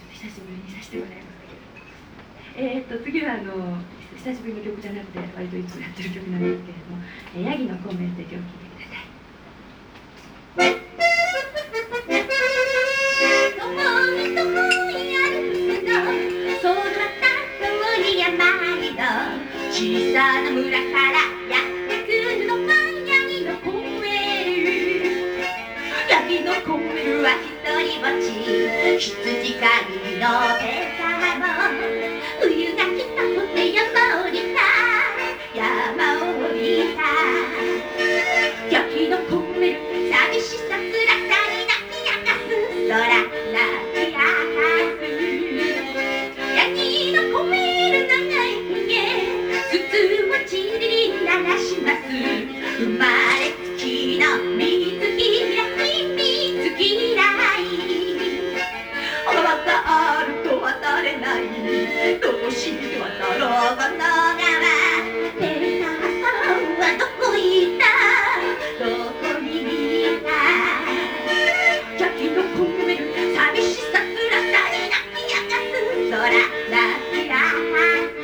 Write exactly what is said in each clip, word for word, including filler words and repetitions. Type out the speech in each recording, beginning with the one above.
久しぶりにさせてもらいましたけど、えー、っと次はあの久しぶりの曲じゃなくて割といつもやってる曲なんですけれども「えー、ヤギのコメント」って曲を聴いてください。 小さな村からやってくるのはヤギのコメル。ヤギのコメルは一人ぼっち、羊飼いのペタも。冬が来たとて山を降りた、山を降りた。ヤギのコメル寂しさつらさに泣き明かす、空泣き明かす。ヤギのコメル長い筒をちりり流します。生まれつきの水嫌い、水嫌い。川があると渡れない、どうして渡ろうこの川。ペーターさんはどこ行った、どこにいた。ヤギのコメル寂しさつらさに泣き明かす、空泣き明かす。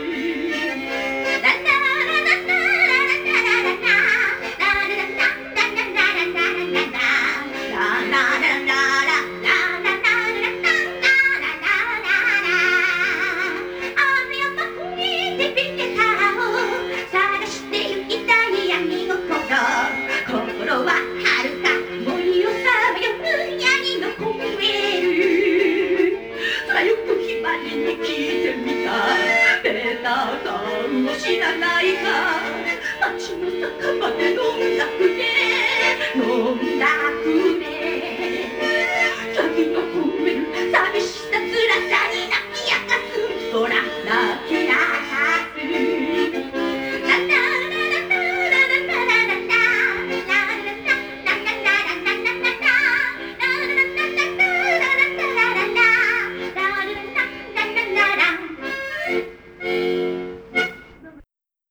知らない